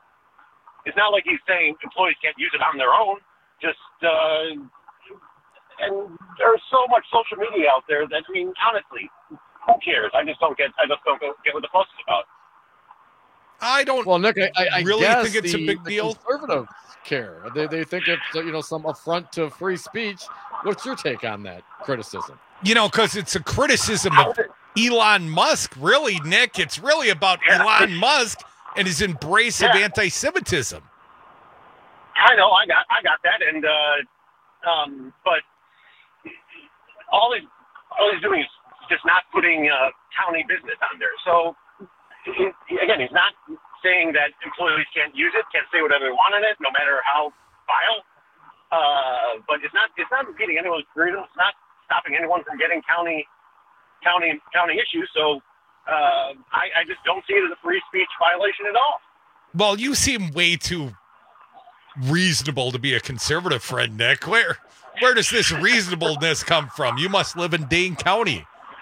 it's not like he's saying employees can't use it on their own. Just, And there's so much social media out there that, I mean, honestly, who cares? I just don't get what the fuss is about. I don't. Well, Nick, I really guess think it's a big deal. Conservatives care. They think it's some affront to free speech. What's your take on that criticism? Because it's a criticism of Elon Musk. Really, Nick, it's really about Elon Musk and his embrace of anti-Semitism. I know, I got that, and but all he's doing is just not putting county business on there. So again, he's not saying that employees can't use it, can't say whatever they want in it, no matter how vile. But it's not impeding anyone's freedom. It's not stopping anyone from getting county issues. So I just don't see it as a free speech violation at all. Well, you seem way too reasonable to be a conservative, friend Nick. Where does this reasonableness come from? You must live in Dane County.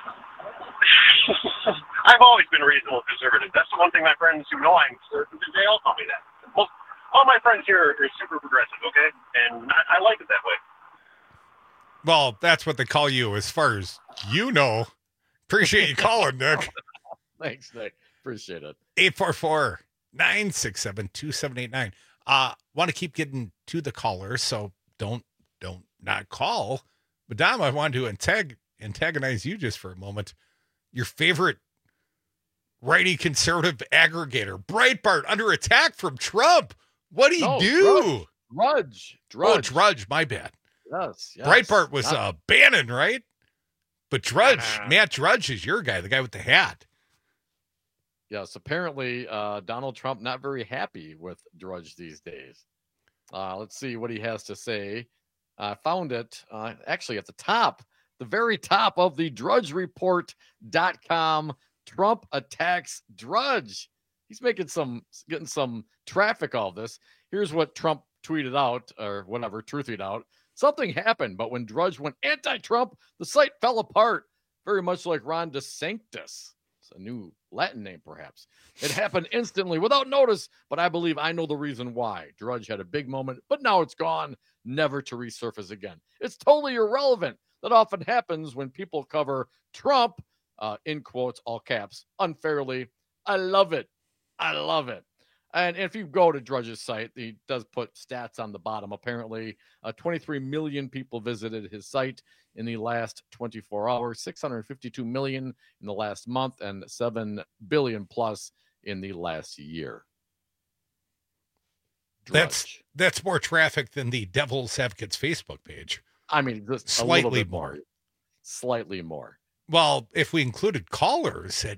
I've always been a reasonable conservative. That's the one thing my friends who know I'm conservative, they all tell me that. Well, all my friends here are super progressive, okay? And I like it that way. Well, that's what they call you as far as you know. Appreciate you calling, Nick. Thanks, Nick. Appreciate it. 844-967-2789. Want to keep getting to the callers, so don't not call. But Dom, I wanted to antagonize you just for a moment. Your favorite righty conservative aggregator, Breitbart, under attack from Trump. What do you do? Drudge. Oh, Drudge. My bad. Yes. Breitbart was Bannon, right? But Drudge, Matt Drudge is your guy, the guy with the hat. Yes, apparently Donald Trump not very happy with Drudge these days. Let's see what he has to say. I found it actually at the top, the very top of the drudgereport.com. Trump attacks Drudge. He's getting some traffic all this. Here's what Trump tweeted out, or whatever, truthed out. Something happened, but when Drudge went anti-Trump, the site fell apart, very much like Ron DeSantis. It's a new Latin name, perhaps. It happened instantly, without notice, but I believe I know the reason why. Drudge had a big moment, but now it's gone, never to resurface again. It's totally irrelevant. That often happens when people cover Trump, in quotes, all caps, unfairly. I love it. I love it. And if you go to Drudge's site, he does put stats on the bottom. Apparently, 23 million people visited his site in the last 24 hours, 652 million in the last month, and 7 billion plus in the last year. Drudge. That's more traffic than the Devil's Advocates Facebook page. I mean, just slightly a little bit more. Slightly more. Well, if we included callers at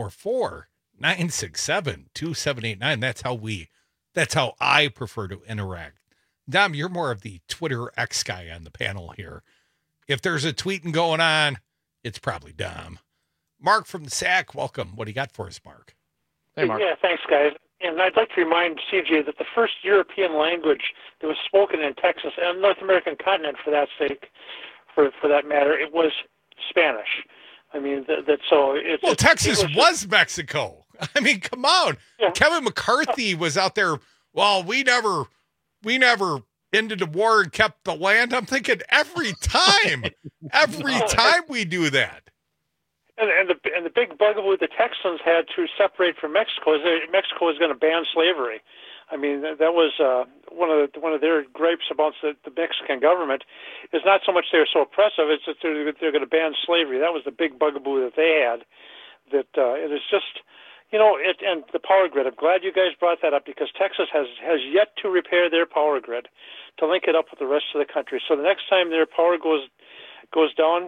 844-967-2789, that's how I prefer to interact. Dom, you're more of the Twitter X guy on the panel here. If there's a tweeting going on, it's probably Dom. Mark from the SAC, welcome. What do you got for us, Mark? Hey, Mark. Yeah, thanks, guys. And I'd like to remind CJ that the first European language that was spoken in Texas and North American continent, for that sake, for that matter, it was Spanish. I mean, Texas was Mexico. I mean, come on. Yeah. Kevin McCarthy was out there. Well, we never ended the war and kept the land. I'm thinking every time we do that. And the big bugaboo the Texans had to separate from Mexico is that Mexico was going to ban slavery. I mean, that was one of their gripes about the Mexican government. Is not so much they're so oppressive; it's that they're going to ban slavery. That was the big bugaboo that they had. That it is just, and the power grid. I'm glad you guys brought that up because Texas has yet to repair their power grid to link it up with the rest of the country. So the next time their power goes down,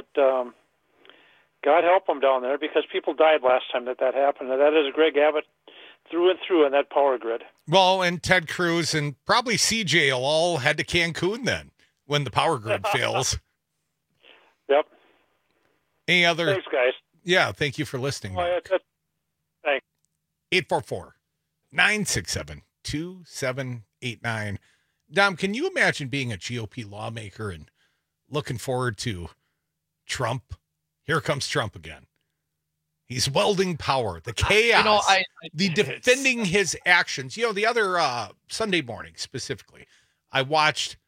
God help them down there because people died last time that happened. And that is Greg Abbott through and through on that power grid. Well, and Ted Cruz and probably CJ will all head to Cancun then when the power grid fails. Yep. Any other? Thanks, guys. Yeah, thank you for listening. Thanks. 844-967-2789. Dom, can you imagine being a GOP lawmaker and looking forward to Trump? Here comes Trump again. He's welding power, the chaos, the defending his actions. The other Sunday morning specifically, I watched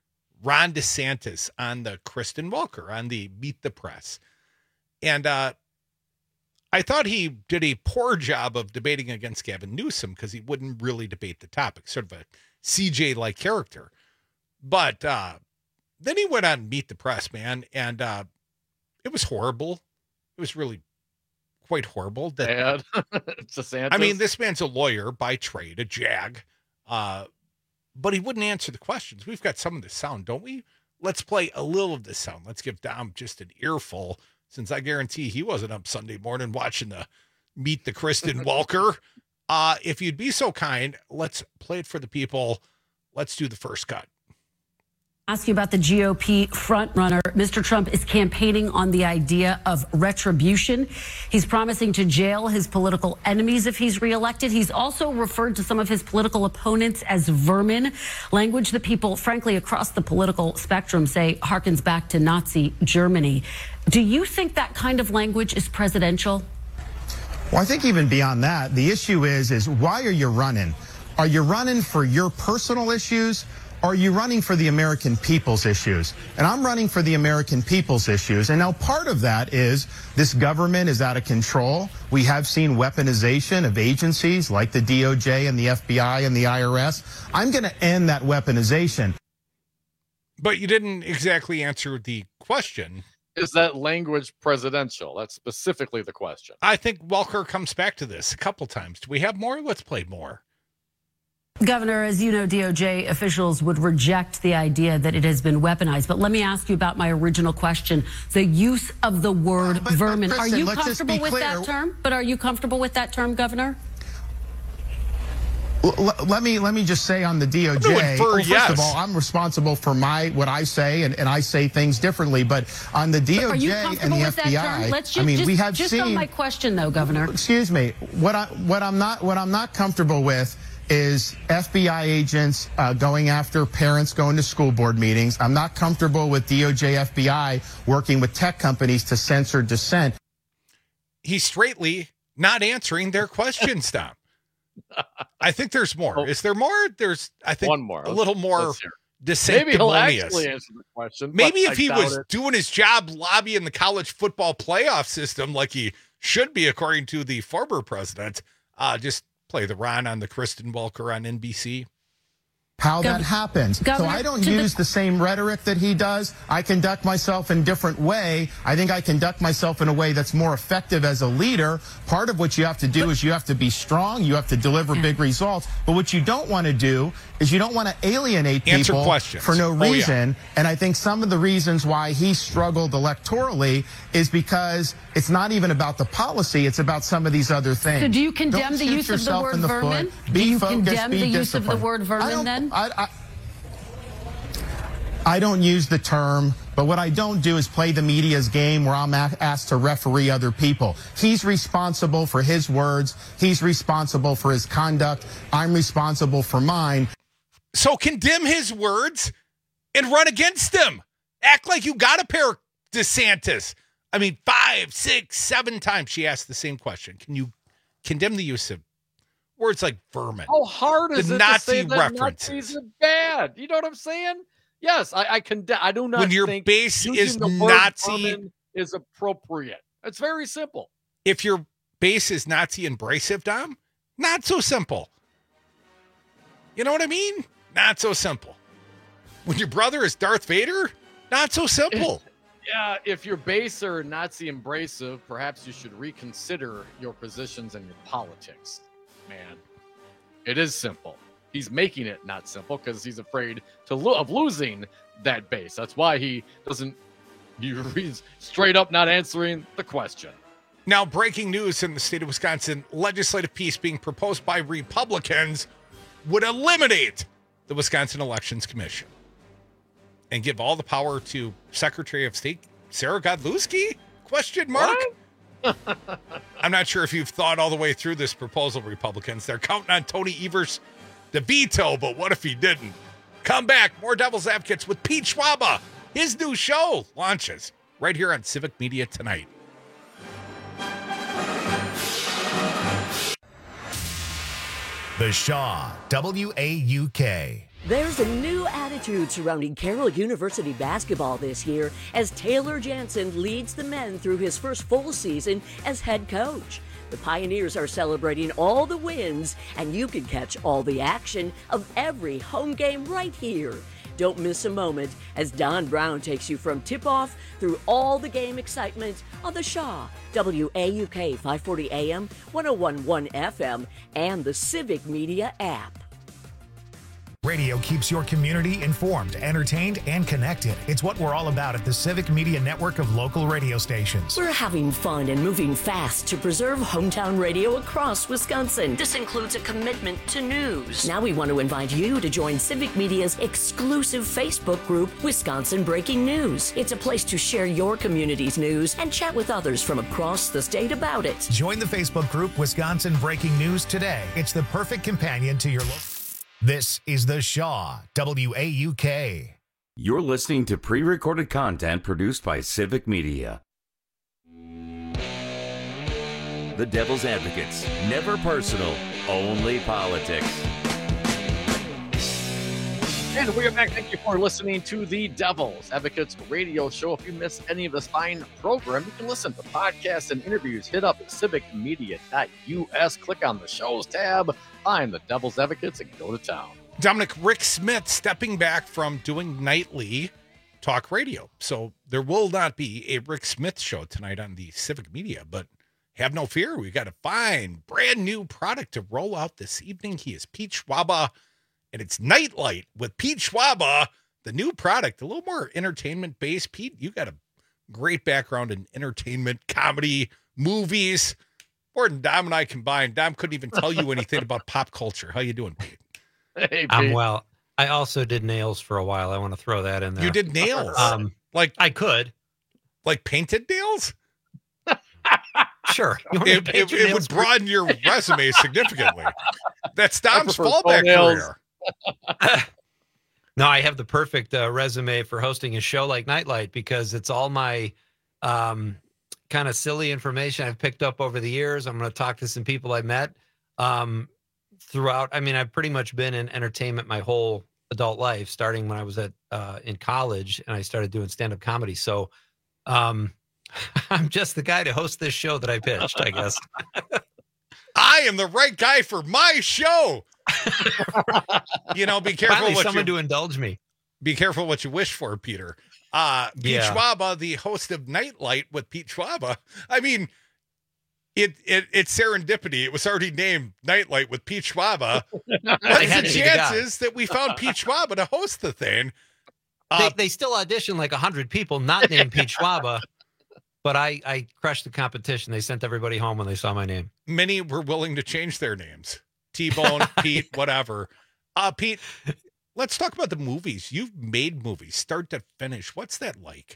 Ron DeSantis on the Kristen Welker on the Meet the Press. And I thought he did a poor job of debating against Gavin Newsom because he wouldn't really debate the topic, sort of a CJ-like character. But then he went on Meet the Press, man, and it was horrible. It was really quite horrible. Bad. DeSantis. I mean, this man's a lawyer by trade, a jag, but he wouldn't answer the questions. We've got some of this sound, don't we? Let's play a little of this sound. Let's give Dom just an earful, since I guarantee he wasn't up Sunday morning watching the Meet the Kristen Welker. If you'd be so kind, let's play it for the people. Let's do the first cut. Ask you about the GOP frontrunner. Mr. Trump is campaigning on the idea of retribution. He's promising to jail his political enemies if he's reelected. He's also referred to some of his political opponents as vermin, language that people, frankly, across the political spectrum say harkens back to Nazi Germany. Do you think that kind of language is presidential? Well, I think even beyond that, the issue is why are you running? Are you running for your personal issues? Are you running for the American people's issues? And I'm running for the American people's issues. And now part of that is this government is out of control. We have seen weaponization of agencies like the DOJ and the FBI and the IRS. I'm going to end that weaponization. But you didn't exactly answer the question. Is that language presidential? That's specifically the question. I think Welker comes back to this a couple times. Do we have more? Let's play more. Governor, as you know, DOJ officials would reject the idea that it has been weaponized. But let me ask you about my original question, the use of the word vermin. Kristen, are you comfortable with that term? But are you comfortable with that term, Governor? Let me just say on the DOJ, first of all, I'm responsible for what I say, and I say things differently. But on the DOJ and the FBI, we have seen. Just on my question, though, Governor. Excuse me. What I'm not comfortable with is FBI agents going after parents going to school board meetings. I'm not comfortable with DOJ, FBI working with tech companies to censor dissent. He's straightly not answering their questions, Tom. I think there's more. Is there more? There's, I think, one more. A little more dissent. Maybe he'll actually answer the question. Maybe if he was doing his job lobbying the college football playoff system like he should be, according to the former president, just play the Ron on the Kristen Welker on NBC. How that happens. So I don't use the same rhetoric that he does. I conduct myself in a different way. I think I conduct myself in a way that's more effective as a leader. Part of what you have to do is you have to be strong. You have to deliver big results. But what you don't want to do is you don't want to alienate people for no reason. And I think some of the reasons why he struggled electorally is because it's not even about the policy. It's about some of these other things. So do you condemn the use of the word vermin? Do you condemn the use of the word vermin then? I don't use the term, but what I don't do is play the media's game where I'm asked to referee other people. He's responsible for his words. He's responsible for his conduct. I'm responsible for mine. So condemn his words and run against him. Act like you got a pair, DeSantis. I mean, 5, 6, 7 times she asked the same question. Can you condemn the use of words like vermin? How hard is the it Nazi to say that references? Nazis are bad? You know what I'm saying? Yes, I condemn. I do not. When your think base is the word Nazi, vermin is appropriate. It's very simple. If your base is Nazi abrasive, Dom, not so simple. You know what I mean? Not so simple. When your brother is Darth Vader, not so simple. Yeah, if your base are Nazi abrasive, perhaps you should reconsider your positions and your politics. Man, it is simple. He's making it not simple because he's afraid of losing that base. That's why he's straight up not answering the question. Now, breaking news in the state of Wisconsin, legislative piece being proposed by Republicans would eliminate the Wisconsin Elections Commission and give all the power to Secretary of State Sarah Godlewski? Question mark. I'm not sure if you've thought all the way through this proposal, Republicans. They're counting on Tony Evers to veto, but what if he didn't? Come back. More Devil's Advocates with Pete Schwaba. His new show launches right here on Civic Media tonight. The Shaw, WAUK. There's a new attitude surrounding Carroll University basketball this year as Taylor Jansen leads the men through his first full season as head coach. The Pioneers are celebrating all the wins, and you can catch all the action of every home game right here. Don't miss a moment as Don Brown takes you from tip-off through all the game excitement on the Shaw, WAUK 540 AM, 101.1 FM, and the Civic Media app. Radio keeps your community informed, entertained, and connected. It's what we're all about at the Civic Media network of local radio stations. We're having fun and moving fast to preserve hometown radio across Wisconsin. This includes a commitment to news. Now we want to invite you to join Civic Media's exclusive Facebook group, Wisconsin Breaking News. It's a place to share your community's news and chat with others from across the state about it. Join the Facebook group Wisconsin Breaking News today. It's the perfect companion to your local. This is the Shaw, WAUK. You're listening to pre-recorded content produced by Civic Media. The Devil's Advocates. Never personal, only politics. And we are back. Thank you for listening to the Devil's Advocates radio show. If you missed any of this fine program, you can listen to podcasts and interviews. Hit up civicmedia.us, click on the shows tab, find the Devil's Advocates, and go to town. Dominic, Rick Smith stepping back from doing nightly talk radio. So there will not be a Rick Smith show tonight on the Civic Media, but have no fear. We got a fine, brand new product to roll out this evening. He is Pete Schwaba, and it's Nightlight with Pete Schwaba, the new product, a little more entertainment-based. Pete, you got a great background in entertainment, comedy, movies. More than Dom and I combined. Dom couldn't even tell you anything about pop culture. How you doing, Pete? Hey, Pete. I'm well. I also did nails for a while. I want to throw that in there. You did nails? Like I could. Like painted nails? Sure. It would broaden your resume significantly. That's Dom's fallback career. No, I have the perfect resume for hosting a show like Nightlight because it's all my kind of silly information I've picked up over the years. I'm going to talk to some people I met throughout. I mean, I've pretty much been in entertainment my whole adult life, starting when I was in college and I started doing stand-up comedy. So I'm just the guy to host this show that I pitched, I guess. I am the right guy for my show. You know, be careful. Finally, someone to indulge me. Be careful what you wish for, Peter. Pete Schwaba, the host of Nightlight with Pete Schwaba. I mean, it's serendipity. It was already named Nightlight with Pete Schwaba. What's the chances that we found Pete Schwaba to host the thing? They still auditioned like 100 people not named Pete Schwaba, but I crushed the competition. They sent everybody home when they saw my name. Many were willing to change their names. T-Bone, Pete, whatever. Pete, let's talk about the movies. You've made movies, start to finish. What's that like?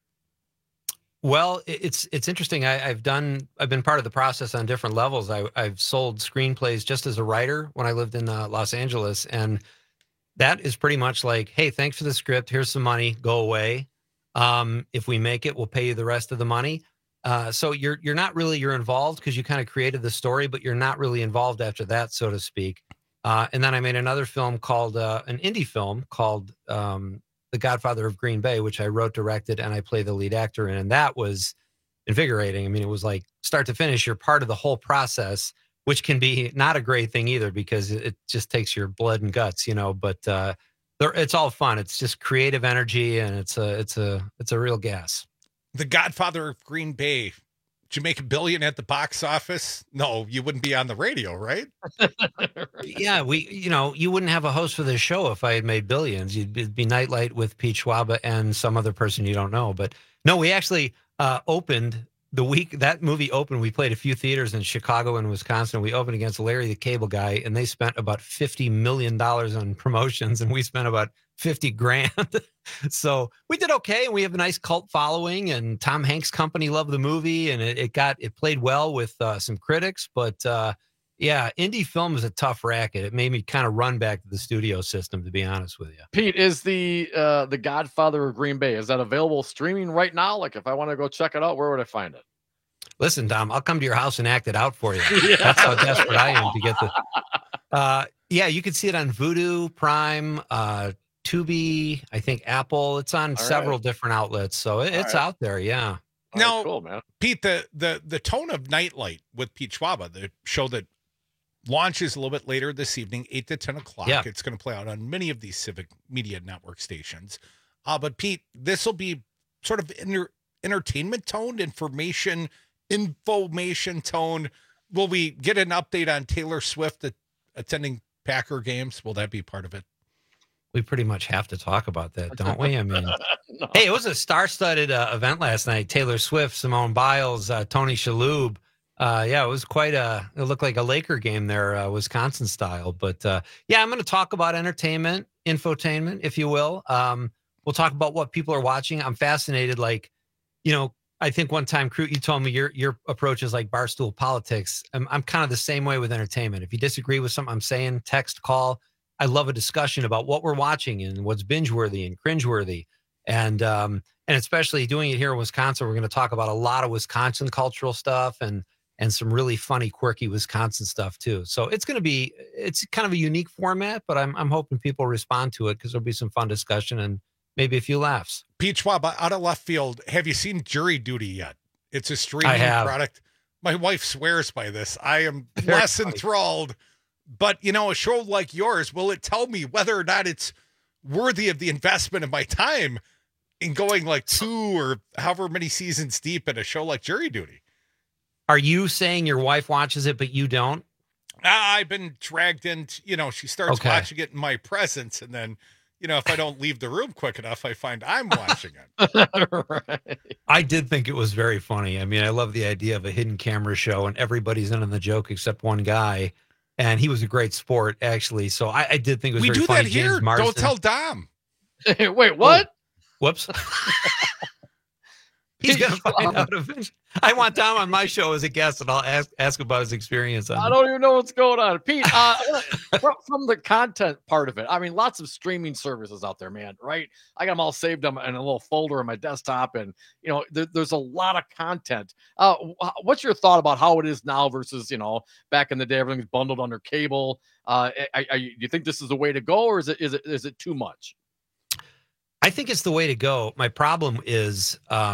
Well, it's interesting. I've been part of the process on different levels. I've sold screenplays just as a writer when I lived in Los Angeles, and that is pretty much like, hey, thanks for the script. Here's some money. Go away. If we make it, we'll pay you the rest of the money. So you're not really, you're involved because you kind of created the story, but you're not really involved after that, so to speak. And then I made another film called an indie film called The Godfather of Green Bay, which I wrote, directed, and I play the lead actor in. And that was invigorating. I mean, it was like start to finish, you're part of the whole process, which can be not a great thing either because it just takes your blood and guts, you know, but it's all fun. It's just creative energy, and it's a real gas. The Godfather of Green Bay. Did you make $1 billion at the box office? No, you wouldn't be on the radio, right? Yeah, you wouldn't have a host for this show if I had made billions. It'd be Nightlight with Pete Schwaba and some other person you don't know. But no, we actually opened the week that movie opened. We played a few theaters in Chicago and Wisconsin. We opened against Larry the Cable Guy, and they spent about $50 million on promotions, and we spent about $50,000. So we did okay, and we have a nice cult following, and Tom Hanks' company loved the movie, and it played well with some critics. But yeah, indie film is a tough racket. It made me kind of run back to the studio system, to be honest with you. Pete, is the Godfather of Green Bay, is that available streaming right now? Like, if I want to go check it out, where would I find it? Listen, Dom, I'll come to your house and act it out for you. Yeah. That's how desperate I am to get the. Yeah, you can see it on Vudu, Prime, Tubi, I think Apple. It's on several different outlets, so it's out there. Yeah. Now, cool, man. Pete, the tone of Nightlight with Pete Schwaba, the show that launches a little bit later this evening, 8 to 10 o'clock. Yeah. It's going to play out on many of these Civic Media Network stations. But Pete, this will be sort of entertainment toned, information tone. Will we get an update on Taylor Swift attending Packer games? Will that be part of it? We pretty much have to talk about that, don't we? I mean, Hey, it was a star-studded event last night. Taylor Swift, Simone Biles, Tony Shalhoub. It was it looked like a Laker game there, Wisconsin style. But I'm going to talk about entertainment, infotainment, if you will. We'll talk about what people are watching. I'm fascinated. I think one time, Crute, you told me your approach is like barstool politics. I'm kind of the same way with entertainment. If you disagree with something I'm saying, text, call. I love a discussion about what we're watching and what's binge-worthy and cringe-worthy. And especially doing it here in Wisconsin, we're going to talk about a lot of Wisconsin cultural stuff and some really funny, quirky Wisconsin stuff too. So it's kind of a unique format, but I'm hoping people respond to it because there'll be some fun discussion and maybe a few laughs. Pete Schwab, out of left field, have you seen Jury Duty yet? It's a streaming product. My wife swears by this. I am less enthralled. But, a show like yours, will it tell me whether or not it's worthy of the investment of my time in going like 2 or however many seasons deep in a show like Jury Duty? Are you saying your wife watches it, but you don't? I've been dragged into, she starts watching it in my presence. And then, if I don't leave the room quick enough, I find I'm watching it. Right. I did think it was very funny. I mean, I love the idea of a hidden camera show and everybody's in on the joke except one guy. And he was a great sport, actually. So I did think it was very funny. We do that here. Don't tell Dom. Wait, what? Whoops. He's going to find out eventually. I want Dom on my show as a guest, and I'll ask about his experience. I don't even know what's going on. Pete, from the content part of it, I mean, lots of streaming services out there, man, right? I got them all saved in a little folder on my desktop, and, there's a lot of content. What's your thought about how it is now versus, back in the day, everything was bundled under cable? Do you think this is the way to go, or is it too much? I think it's the way to go. My problem is,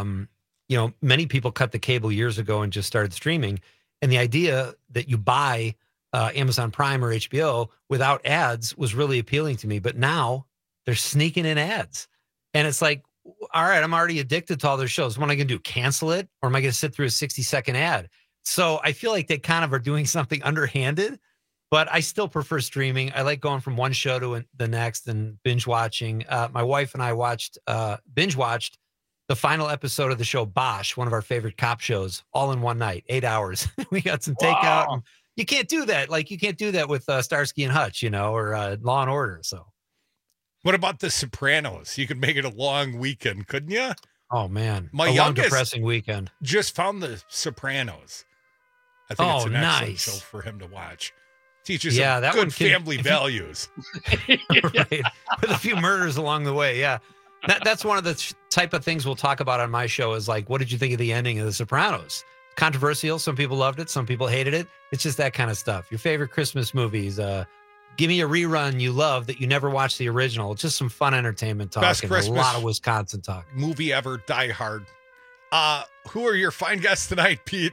many people cut the cable years ago and just started streaming. And the idea that you buy Amazon Prime or HBO without ads was really appealing to me. But now they're sneaking in ads. And it's like, all right, I'm already addicted to all their shows. What am I going to do? Cancel it? Or am I going to sit through a 60-second ad? So I feel like they kind of are doing something underhanded. But I still prefer streaming. I like going from one show to the next and binge watching. My wife and I binge watched the final episode of the show Bosch, one of our favorite cop shows, all in one night, 8 hours. We got some takeout. And you can't do that. Like you can't do that with Starsky and Hutch, or Law and Order. So, what about The Sopranos? You could make it a long weekend, couldn't you? Oh man, my long depressing weekend. Just found The Sopranos. I think it's an excellent show for him to watch. Teaches some good family values. Right. With a few murders along the way. Yeah. That's one of the type of things we'll talk about on my show is like, what did you think of the ending of The Sopranos? Controversial. Some people loved it. Some people hated it. It's just that kind of stuff. Your favorite Christmas movies. Give me a rerun you love that you never watched the original. It's just some fun entertainment talk. Best and Christmas a lot of Wisconsin talk. Movie ever, Die Hard. Who are your fine guests tonight, Pete?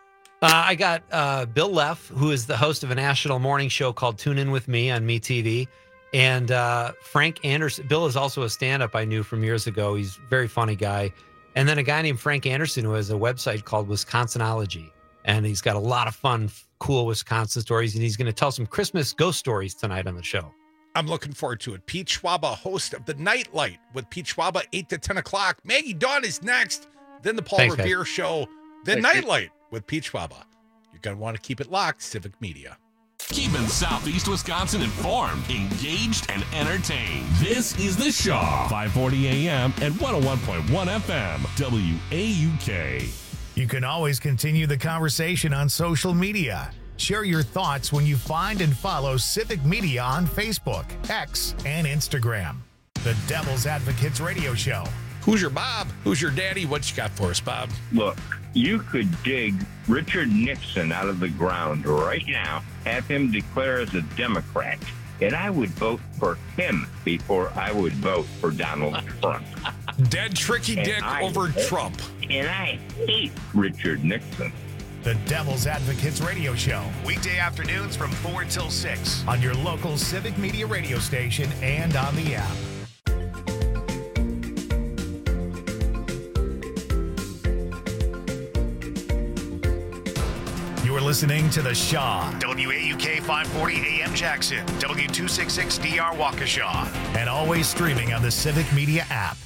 I got Bill Leff, who is the host of a national morning show called Tune In With Me on MeTV. And Frank Anderson. Bill is also a stand-up I knew from years ago. He's a very funny guy. And then a guy named Frank Anderson who has a website called Wisconsinology. And he's got a lot of fun, cool Wisconsin stories. And he's going to tell some Christmas ghost stories tonight on the show. I'm looking forward to it. Pete Schwaba, host of The Nightlight with Pete Schwaba, 8 to 10 o'clock. Maggie Dawn is next. Then the Paul Revere Show. The Nightlight with Pete Schwaba. You're going to want to keep it locked, Civic Media. Keeping Southeast Wisconsin informed, engaged, and entertained. This is The Shaw, 540 AM and 101.1 FM, WAUK. You can always continue the conversation on social media. Share your thoughts when you find and follow Civic Media on Facebook, X, and Instagram. The Devil's Advocates Radio Show. Who's your Bob? Who's your daddy? What you got for us, Bob? Look, You could dig Richard Nixon out of the ground right now, have him declare as a Democrat, and I would vote for him before I would vote for Donald Trump. Dead tricky dick over Trump. And I hate Richard Nixon. The Devil's Advocates Radio Show, weekday afternoons from 4 till 6 on your local Civic Media radio station and on the app. You are listening to The Shaw, WAUK 540 AM Jackson, W266DR Waukesha, and always streaming on the Civic Media app.